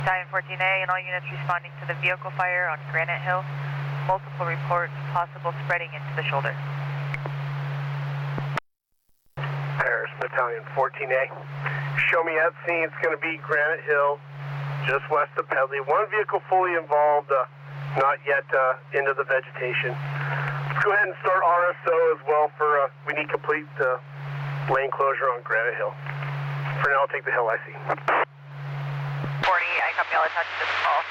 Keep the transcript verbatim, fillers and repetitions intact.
Battalion fourteen A and all units responding to the vehicle fire on Granite Hill. Multiple reports, possible spreading into the shoulder. Paris, Battalion fourteen A. Show me at scene. It's going to be Granite Hill, just west of Pedley. One vehicle fully involved, uh, not yet uh, into the vegetation. Let's go ahead and start R S O as well for, uh, we need complete uh, lane closure on Granite Hill. For now, I'll take the hill I see. forty, I copy all attached to this call.